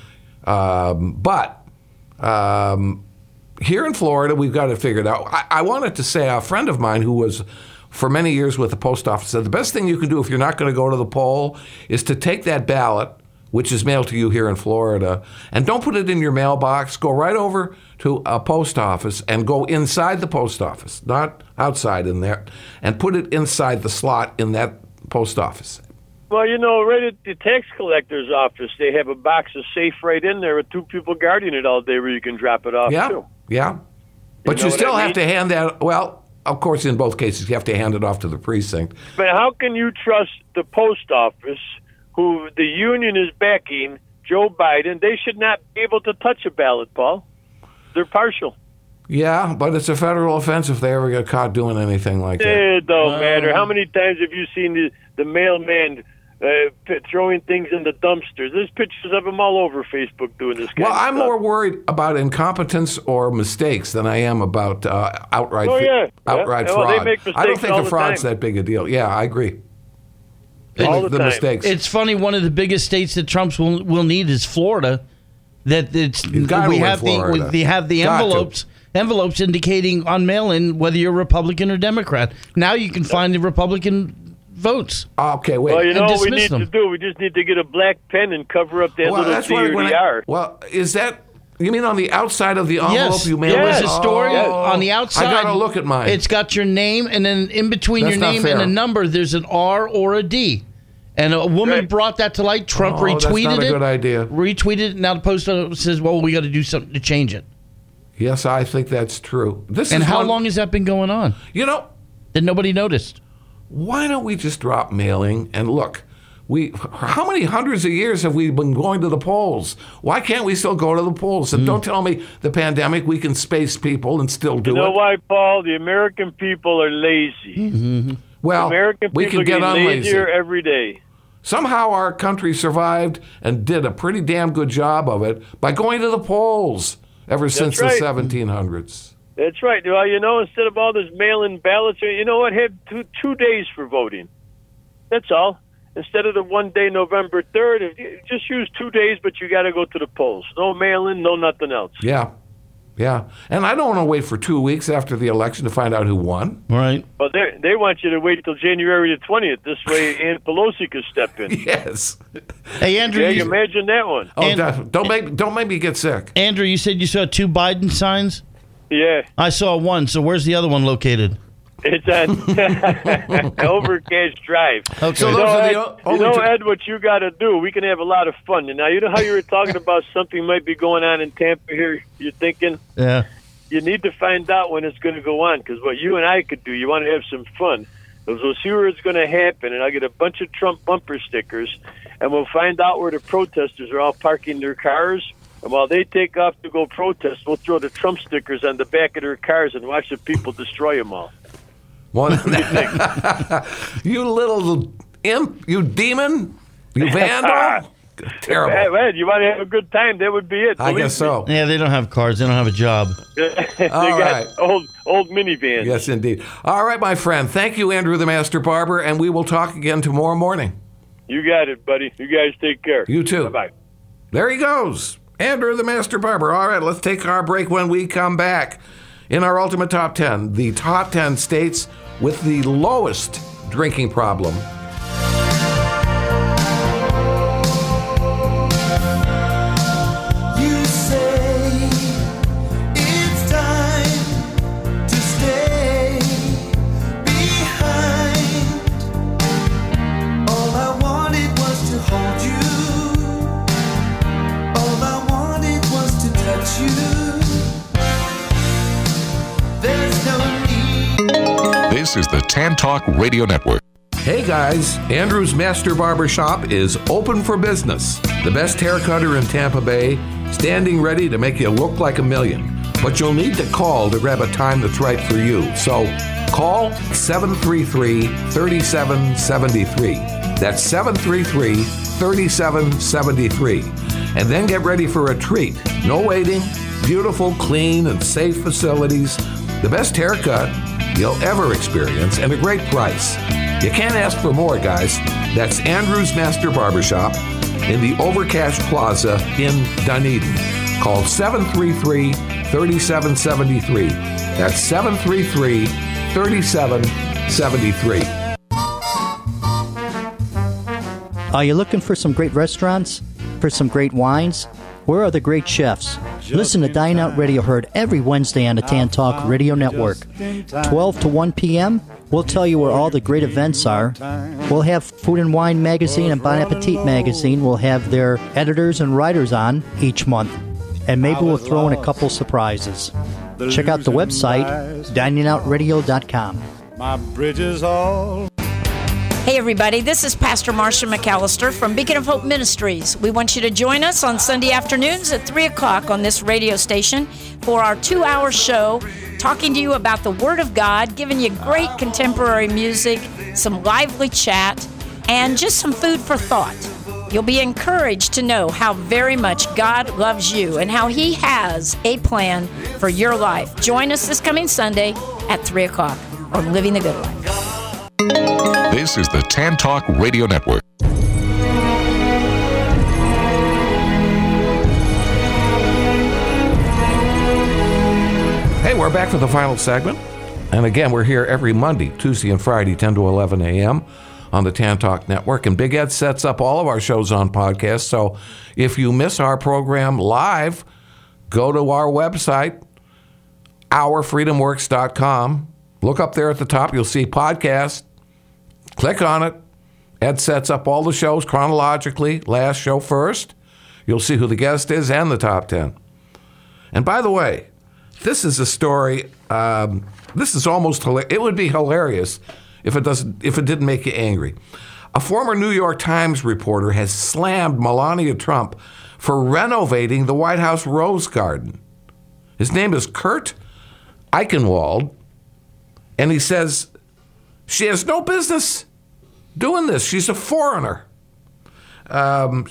Um, but um, here in Florida, we've got it figured out. I, I wanted to say a friend of mine who was for many years with the post office said the best thing you can do if you're not going to go to the poll is to take that ballot, which is mailed to you here in Florida. And don't put it in your mailbox. Go right over to a post office and go inside the post office, not outside in there, and put it inside the slot in that post office.
Well, you know, right at the tax collector's office, they have a box of safe right in there with two people guarding it all day where you can drop it off,
yeah,
too.
Yeah, But you,
you know
still
I
have
mean?
to hand that, well, of course, in both cases, you have to hand it off to the precinct.
But how can you trust the post office, who the union is backing, Joe Biden? They should not be able to touch a ballot, Paul. They're partial.
Yeah, but it's a federal offense if they ever get caught doing anything like that.
It don't matter. How many times have you seen the, the mailman uh, p- throwing things in the dumpsters? There's pictures of him all over Facebook doing this kind
Well,
of
I'm
stuff.
more worried about incompetence or mistakes than I am about uh, outright
Oh, yeah.
outright
Yeah. Well, they
fraud.
make
I don't
mistakes
think
all
the
the
fraud's
time.
that big a deal. Yeah, I agree.
All
the,
the time.
mistakes.
It's funny. One of the biggest states that Trump's will will need is Florida. That it's
You've got to
we
win
have
Florida.
the we have the
Got to.
envelopes envelopes indicating on mail-in whether you're Republican or Democrat. Now you can find the Republican votes.
Okay, wait.
Well, you
and
know what we
dismiss
need
them.
to do? We just need to get a black pen and cover up that
well,
little
that's
C
what,
or
when
the
I-
R.
Well, is that... You mean on the outside of the envelope
Yes,
you mail
there
it?
was a story
Oh,
on the outside.
I got to look at mine.
It's got your name, and then in between
That's
your
not
name
fair.
and a number, there's an R or a D. And a woman
Right.
brought that to light. Trump
Oh, that's
retweeted
not a
it.
good idea.
Retweeted it. Now the post office says, "Well, we got to do something to change it."
Yes, I think that's true. This
And
is
how
one-
long has that been going on?
You know,
That nobody noticed.
why don't we just drop mailing and look? We how many hundreds of years have we been going to the polls? Why can't we still go to the polls? And don't tell me the pandemic we can space people and still do
You know
it.
why, Paul? The American people are lazy.
Well,
American
we
people
can get
are getting
unlazy.
lazier every day.
Somehow our country survived and did a pretty damn good job of it by going to the polls ever since
right.
the seventeen hundreds.
That's right. Well, you know, instead of all this mail-in ballots, you know what? Have two, two days for voting. That's all. Instead of the one day, November third, if you- just use two days, but you got to go to the polls. No mail-in, no nothing else.
Yeah, yeah. And I don't want to wait for two weeks after the election to find out who won.
Right.
Well, they they want you to wait till January the twentieth. This way, Aunt Pelosi can step in.
Yes.
Hey, Andrew.
Yeah,
you,
imagine that one.
Oh,
And-
def- don't make don't make me get sick.
Andrew, you said you saw two Biden signs.
Yeah,
I saw one. So where's the other one located?
it's on Overcash Drive.
Okay.
So
You
those
know,
are
Ed,
the o-
you
only
know,
two-
Ed, what you got to do, we can have a lot of fun. And now, you know how you were talking about something might be going on in Tampa here? You're thinking
Yeah.
you need to find out when it's going to go on, because what you and I could do, you want to have some fun. Is we'll see where it's going to happen, and I'll get a bunch of Trump bumper stickers, and we'll find out where the protesters are all parking their cars. And while they take off to go protest, we'll throw the Trump stickers on the back of their cars and watch the people destroy them all.
One, you little imp, you demon, you vandal. Terrible.
Hey, Ed, you want to have a good time? That would be it.
I
Believe
guess
me.
so.
Yeah, they don't have cars. They don't have a job.
they
All
got
right.
old old minivans.
Yes, indeed. All right, my friend. Thank you, Andrew the Master Barber, and we will talk again tomorrow morning.
You got it, buddy. You guys take care.
You too.
Bye-bye.
There he goes. Andrew the Master Barber. All right, let's take our break. When we come back, in our Ultimate Top ten, the top ten states with the lowest drinking problem.
You say it's time to stay behind. All I wanted was to hold you. All I wanted was to touch you. There's no need.
This is the Tan Talk Radio Network.
Hey guys, Andrew's Master Barber Shop is open for business. The best hair cutter in Tampa Bay, standing ready to make you look like a million. But you'll need to call to grab a time that's right for you. So call seven three three, three seven seven three. That's seven three three, three seven seven three. And then get ready for a treat. No waiting, beautiful, clean, and safe facilities. The best haircut you'll ever experience and a great price. You can't ask for more, guys. That's Andrew's Master Barbershop in the Overcash Plaza in Dunedin. Call seven three three, three seven seven three. That's seven three three, three seven seven three.
Are you looking for some great restaurants? for some great wines? Where are the great chefs? Listen to Dine Out Radio, heard every Wednesday on the Tan Talk Radio Network. twelve to one p.m., we'll tell you where all the great events are. We'll have Food and Wine Magazine and Bon Appetit Magazine. We'll have their editors and writers on each month. And maybe we'll throw in a couple surprises. Check out the website, dining out radio dot com.
My bridges all...
Hey everybody, this is Pastor Marcia McAllister from Beacon of Hope Ministries. We want you to join us on Sunday afternoons at three o'clock on this radio station for our two-hour show, talking to you about the Word of God, giving you great contemporary music, some lively chat, and just some food for thought. You'll be encouraged to know how very much God loves you and how He has a plan for your life. Join us this coming Sunday at three o'clock on Living the Good Life.
This is the Tan Talk Radio Network.
Hey, we're back for the final segment. And again, we're here every Monday, Tuesday, and Friday, ten to eleven a.m. on the Tan Talk Network. And Big Ed sets up all of our shows on podcasts. So if you miss our program live, go to our website, our freedom works dot com. Look up there at the top. You'll see podcast. Click on it. Ed sets up all the shows chronologically. Last show first. You'll see who the guest is and the top ten. And by the way, this is a story. Um, this is almost hilarious. It would be hilarious if it doesn't. If it didn't make you angry. A former New York Times reporter has slammed Melania Trump for renovating the White House Rose Garden. His name is Kurt Eichenwald, and he says she has no business doing this. She's a foreigner. Um,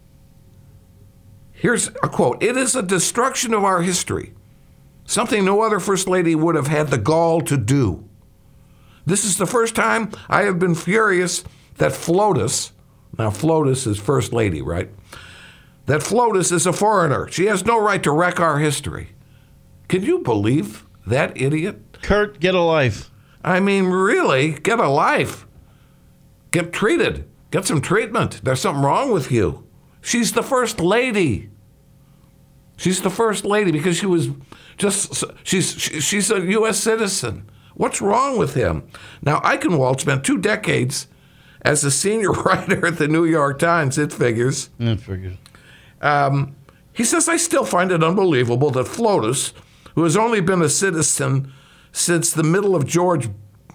here's a quote. "It is a destruction of our history, something no other First Lady would have had the gall to do. This is the first time I have been furious that FLOTUS," now FLOTUS is First Lady, right? "That FLOTUS is a foreigner. She has no right to wreck our history." Can you believe that idiot?
Kurt, get a life.
I mean, really, get a life. Get treated. Get some treatment. There's something wrong with you. She's the First Lady. She's the First Lady because she was just, she's she's a U S citizen. What's wrong with him? Now, Eichenwald spent two decades as a senior writer at the New York Times, it figures.
It figures.
Um, he says, "I still find it unbelievable that FLOTUS, who has only been a citizen since the middle of George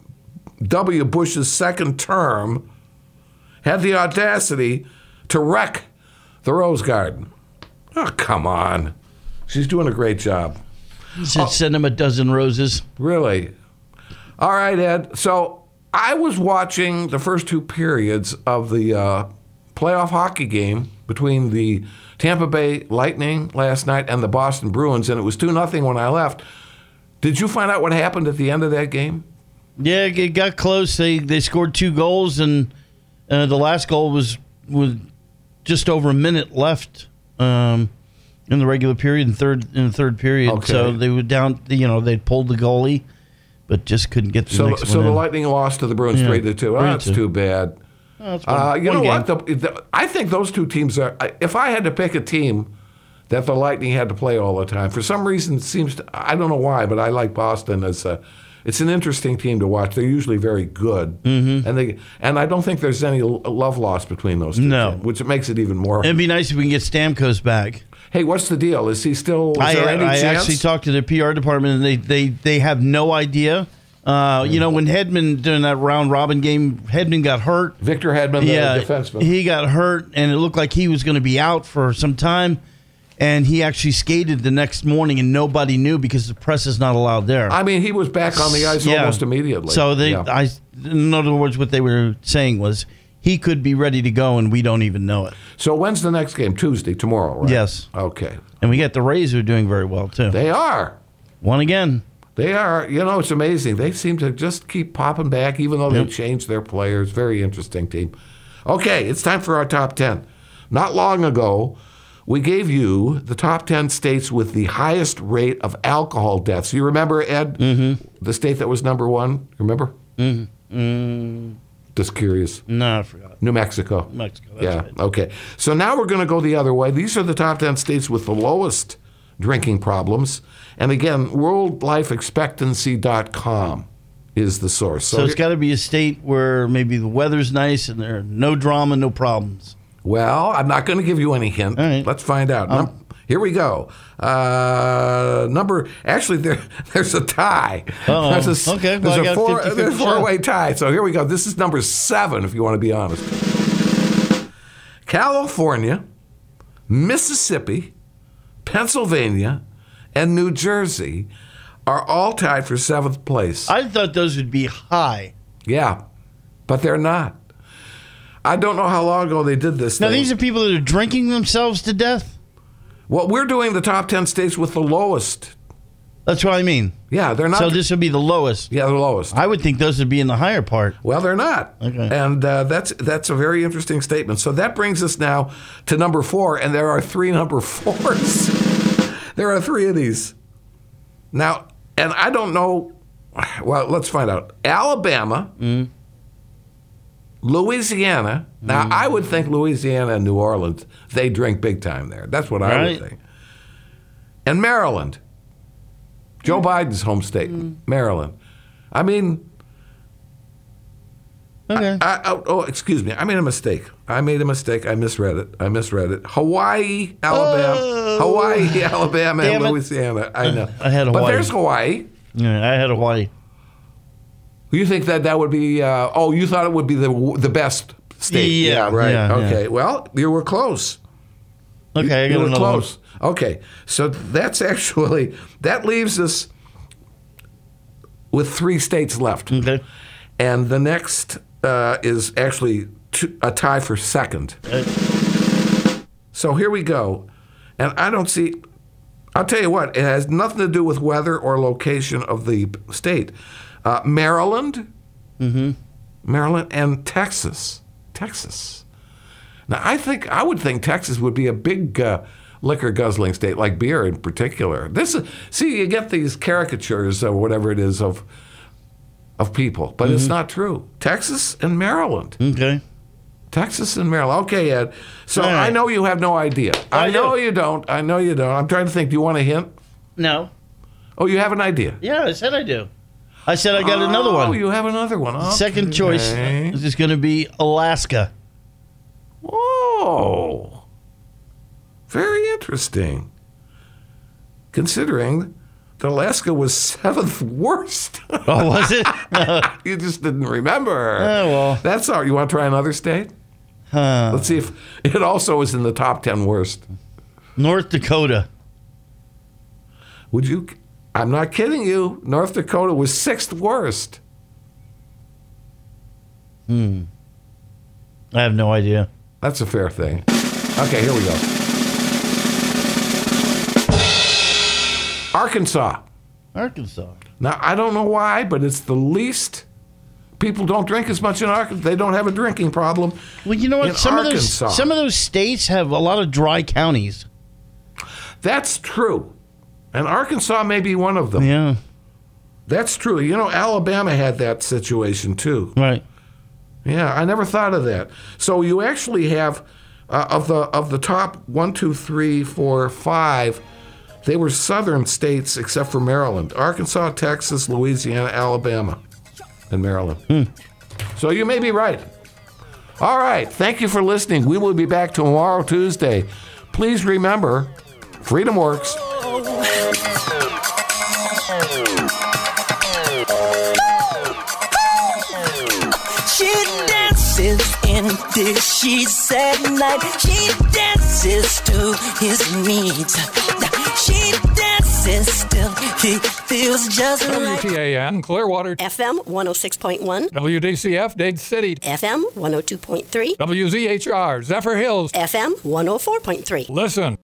W. Bush's second term, had the audacity to wreck the Rose Garden." Oh, come on. She's doing a great job.
He said, oh, send him a dozen roses.
Really? All right, Ed. So I was watching the first two periods of the uh, playoff hockey game between the Tampa Bay Lightning last night and the Boston Bruins, and it was two nothing when I left. Did you find out what happened at the end of that game?
Yeah, it got close. They they scored two goals, and uh, the last goal was was just over a minute left um, in the regular period, in third in the third period.
Okay.
So they were down. You know, they pulled the goalie, but just couldn't get the
so,
next
So
one
the
in.
Lightning lost to the Bruins
Yeah,
three to two. Oh,
three to
that's
two.
too bad.
Oh, that's one-
Uh, you
one
know
game.
what? The, the, I think those two teams are. If I had to pick a team that the Lightning had to play all the time, for some reason it seems to, I don't know why, but I like Boston as a. It's an interesting team to watch. They're usually very good, mm-hmm. and they and I don't think there's any love lost between those two,
No.
teams, which makes it even more.
It'd be nice if we can get Stamkos back.
Hey, what's the deal? Is he still? Is
I,
there any
I
chance?
actually talked to the P R department, and they they, they have no idea. Uh, you know, when Hedman during that round robin game, Hedman got hurt.
Victor Hedman,
yeah,
the defenseman.
He got hurt, and it looked like he was going to be out for some time. And he actually skated the next morning, and nobody knew because the press is not allowed there.
I mean, he was back on the ice
Yeah.
almost immediately.
So they,
Yeah.
I, in other words, what they were saying was he could be ready to go, and we don't even know it.
So when's the next game? Tuesday, tomorrow, right?
Yes.
Okay.
And we got the Rays who are doing very well too.
They are.
Won again.
They are. You know, it's amazing. They seem to just keep popping back, even though
Yep.
they changed their players. Very interesting team. Okay, it's time for our top ten. Not long ago, we gave you the top ten states with the highest rate of alcohol deaths. You remember, Ed? Mm-hmm. The state that was number one? Remember?
Mm-hmm. Mm,
Just curious.
No, I forgot.
New Mexico.
Mexico, that's
yeah,
right.
okay. So now we're going to go the other way. These are the top ten states with the lowest drinking problems. And again, world life expectancy dot com is the source.
So, it's got to be a state where maybe the weather's nice and there are no drama, no problems.
Well, I'm not going to give you any hint.
All right.
Let's find out.
Um,
Num- here we go. Uh, number actually, there there's a tie.
Uh-oh.
There's a, s-
Okay, well, I
there's a
got
four
fifty-fifty
there's a
shot.
four way tie. So here we go. This is number seven, if you want to be honest. California, Mississippi, Pennsylvania, and New Jersey are all tied for seventh place.
I thought those would be high.
Yeah, but they're not. I don't know how long ago they did this
Now,
thing.
these are people that are drinking themselves to death?
Well, we're doing the top ten states with the lowest.
That's what I mean.
Yeah, they're not.
So this would be the lowest.
Yeah, the lowest.
I would think those would be in the higher part.
Well, they're not.
Okay.
And uh, that's that's a very interesting statement. So that brings us now to number four, and there are three number fours. There are three of these. Now, and I don't know. Well, let's find out. Alabama,
Mm.
Louisiana. Now, I would think Louisiana and New Orleans, they drink big time there. That's what I
Right.
would think. And Maryland. Joe Biden's home state, Maryland. I mean,
Okay.
I, I, oh, oh, excuse me. I made a mistake. I made a mistake. I misread it. I misread it. Hawaii, Alabama.
Oh.
Hawaii, Alabama,
Damn
and
it.
Louisiana. I know.
I had
But
Hawaii.
there's Hawaii.
Yeah, I had Hawaii.
You think that that would be, uh, oh, you thought it would be the the best state.
Yeah,
right.
yeah,
okay.
yeah.
Well, you were close.
Okay, I
You
got
were
another one.
close. Okay. So that's actually, that leaves us with three states left.
Okay.
And the next uh, is actually two, a tie for second. So here we go. And I don't see, I'll tell you what, it has nothing to do with weather or location of the state. Uh, Maryland,
Mm-hmm.
Maryland, and Texas. Texas. Now, I think, I would think Texas would be a big uh, liquor guzzling state, like beer in particular. This is, see, you get these caricatures or whatever it is of of people, but it's not true. Texas and Maryland.
Okay.
Texas and Maryland. Okay, Ed. So
All right.
I know you have no idea. I,
I
know
do.
you don't. I know you don't. I'm trying to think. Do you want a hint?
No.
Oh, you have an idea.
Yeah, I said I do. I said I got another one.
Oh, you have another one. Okay.
Second choice is just going to be Alaska.
Whoa. Very interesting. Considering that Alaska was seventh worst.
Oh, was it?
You just didn't remember.
Oh, well.
That's all right. You want to try another state?
Huh.
Let's see if it also is in the top ten worst.
North Dakota.
Would you? I'm not kidding you. North Dakota was sixth worst.
Hmm. I have no idea.
That's a fair thing. Okay, here we go. Arkansas.
Arkansas.
Now, I don't know why, but it's the least. People don't drink as much in Arkansas. They don't have a drinking problem.
Well, you know what?
in
Some of those
Arkansas.
some of those states have a lot of dry counties.
That's true. And Arkansas may be one of them.
Yeah.
That's true. You know, Alabama had that situation too.
Right.
Yeah, I never thought of that. So you actually have uh, of the of the top one, two, three, four, five. They were southern states except for Maryland: Arkansas, Texas, Louisiana, Alabama, and Maryland.
Hmm.
So you may be right. All right. Thank you for listening. We will be back tomorrow, Tuesday. Please remember, freedom works.
She dances in the sheets at night. She dances to his needs. She dances till he feels just right.
W T A N, Clearwater.
F M one oh six point one.
W D C F, Dade City.
F M one oh two point three.
W Z H R, Zephyr Hills.
F M one oh four point three.
Listen.